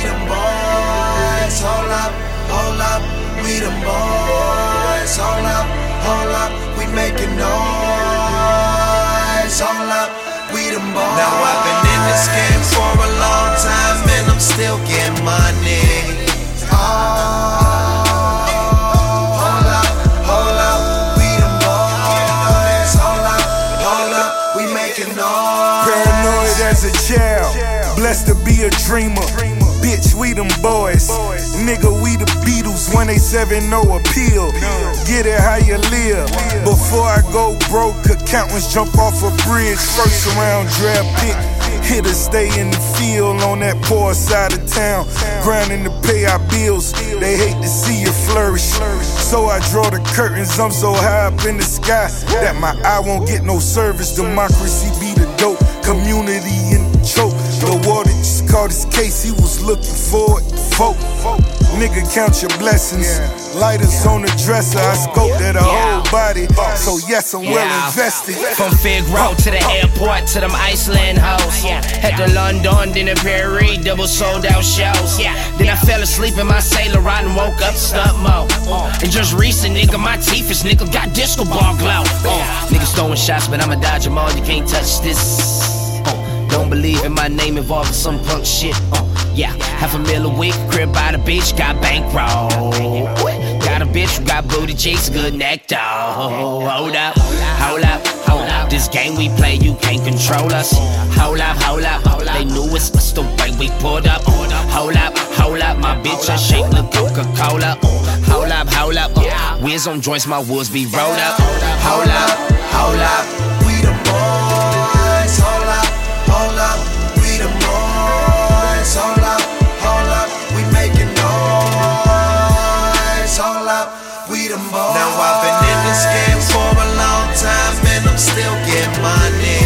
them boys. Hold up, we them boys. Hold up, we making noise. Hold up, we them boys. Now I've been in this game for a long time and I'm still getting money. Hold up, we them boys. Hold up, we making noise. Paranoid as a child, blessed to be a dreamer. Bitch, we them boys. Nigga, we the Beatles when they 7-0 appeal. Get it how you live. Before I go broke, accountants jump off a bridge. First round draft pick. Hitters stay in the field on that poor side of town. Grinding to pay our bills. They hate to see you flourish. So I draw the curtains. I'm so high up in the sky that my eye won't get no service. Democracy be the dope. Community in the choke. The water just caught his case. He was looking for it. Folk. Nigga, count your blessings. Lighters on the dresser. I scoped at a whole body. So yes, I'm well invested. From Fig Road to the airport to them Iceland hoes. Head to London, then to Paris, double sold out shows. Then I fell asleep in my Sailor ride and woke up stunt mode. And just recent, nigga, my teeth is nigga got disco ball glow. Niggas throwing shots, but I'ma dodge them all. You can't touch this. Don't believe in my name involving some punk shit. $500,000 a week, crib by the beach, got bankroll. Got a bitch who got booty cheeks, good neck dog. Hold up. This game we play, you can't control us. Hold up. They knew it's the way we pulled up. Hold up. My bitch a shake the Coca-Cola. Hold up. Whiz on joints, my woods be rolled up. Hold up. We the boys. Hold up, we the boys. Hold up, we making noise. Hold up, we the boys. Now I've been in this game for a long time and I'm still getting money.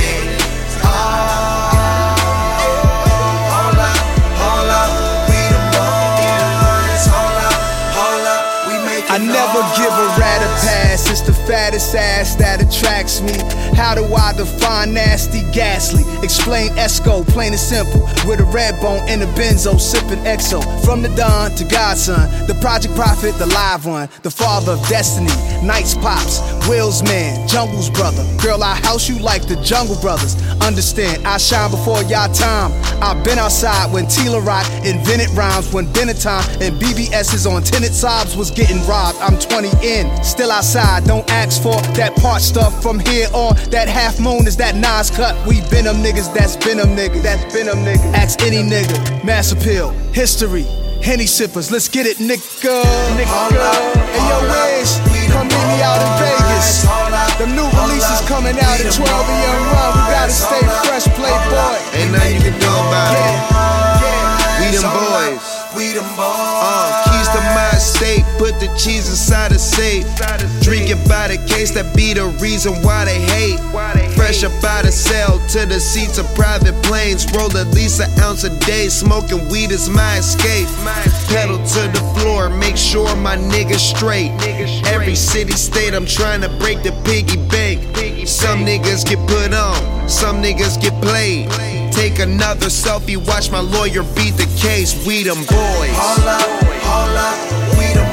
Hold up, we the boys. Hold up, we making I never give a rat a pass. It's the fattest ass that attracts me. How do I define nasty, ghastly? Explain Esco, plain and simple. With a red bone in a benzo, sipping EXO. From the dawn to Godson, the Project Prophet, the live one, the father of destiny. Knights Pops, Will's man, Jungle's brother. Girl, I house you like the Jungle Brothers. Understand, I shine before y'all time. I've been outside when Tila Rock invented rhymes. When dinner time and BBS's on tenant sobs was getting robbed. I'm 20 in, still outside. Don't ask for that part stuff from here on. That half moon is that Nas cut. We been them niggas, that's been them niggas. Ask any nigga, mass appeal, history, Henny sippers, let's get it, nigga. Hey yo, Wiz, come meet me out in Vegas. The new releases coming out at 12 a.m. run. We gotta stay fresh, playboy. Ain't nothing you can do about it. We them boys. Keys to my estate, put the cheese inside a safe. Drink it by the case, that be the reason why they hate. Fresh up out of cell to the seats of private planes. Roll at least an ounce a day, smoking weed is my escape. Pedal to the floor, make sure my niggas straight. Every city, state, I'm trying to break the piggy bank. Some niggas get put on, some niggas get played. Take another selfie, watch my lawyer beat the case. We them boys. Hold up, we them